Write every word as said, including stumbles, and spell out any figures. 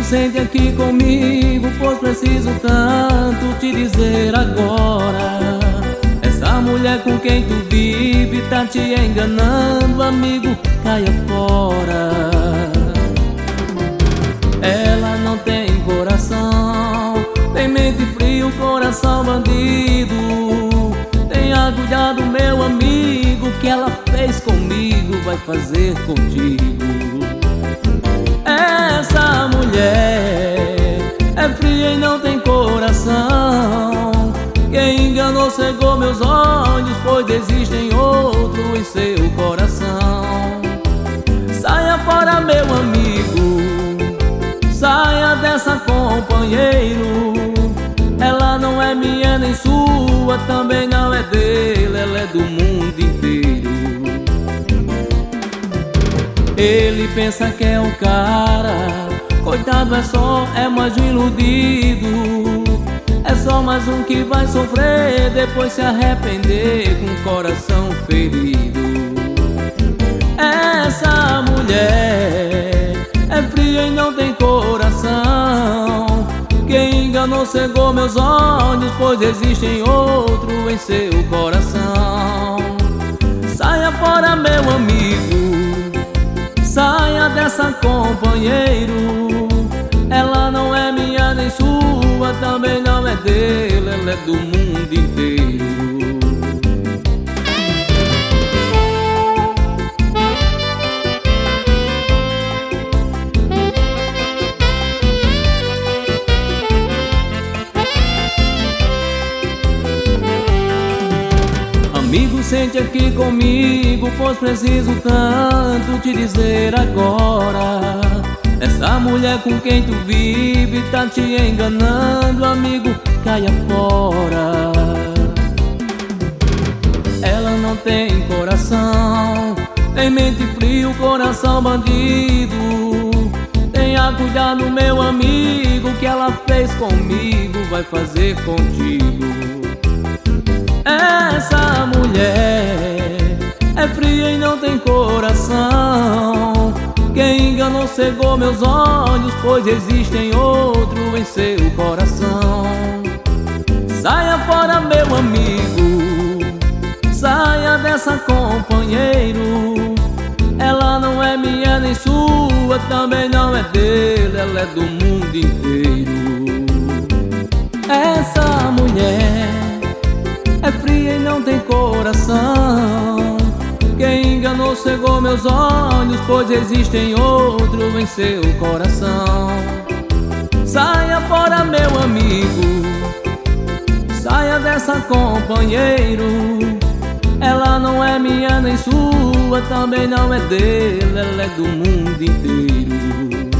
sente aqui comigo, pois preciso tanto te dizer agora. Essa mulher com quem tu vive tá te enganando, amigo, caia fora. Ela não tem coração, tem mente fria, coração bandido. Tem agulhado, meu amigo, que ela fez comigo, vai fazer contigo. Essa mulher é fria e não tem coração. Quem enganou cegou meus olhos, pois existem outro em seu coração. Saia fora, meu amigo, saia dessa, companheiro. Ela não é minha nem sua, também não é dele, ela é do mundo inteiro. Ele pensa que é o cara, coitado, é só, é mais um iludido. É só mais um que vai sofrer, depois se arrepender com o coração ferido. Essa mulher é fria e não tem coração. Quem enganou cegou meus olhos, pois existem outro em seu coração. Saia fora, meu amigo, saia dessa, companheiro. Ela não é minha nem sua, também não é dele, ela é do mundo inteiro. Amigo, sente aqui comigo, pois preciso tanto te dizer agora. Essa mulher com quem tu vive tá te enganando, amigo, caia fora. Ela não tem coração, tem mente fria, coração bandido. Tenha cuidado, meu amigo, que ela fez comigo, vai fazer contigo. Essa mulher é fria e não tem coração. Quem enganou cegou meus olhos, pois existem outro em seu coração. Saia fora, meu amigo, saia dessa, companheiro. Ela não é minha nem sua, também não é dele, ela é do mundo inteiro. Essa mulher é fria e não tem coração. Quem enganou cegou meus olhos, pois existem outro em seu coração. Saia fora, meu amigo, saia dessa, companheiro. Ela não é minha nem sua, também não é dele, ela é do mundo inteiro.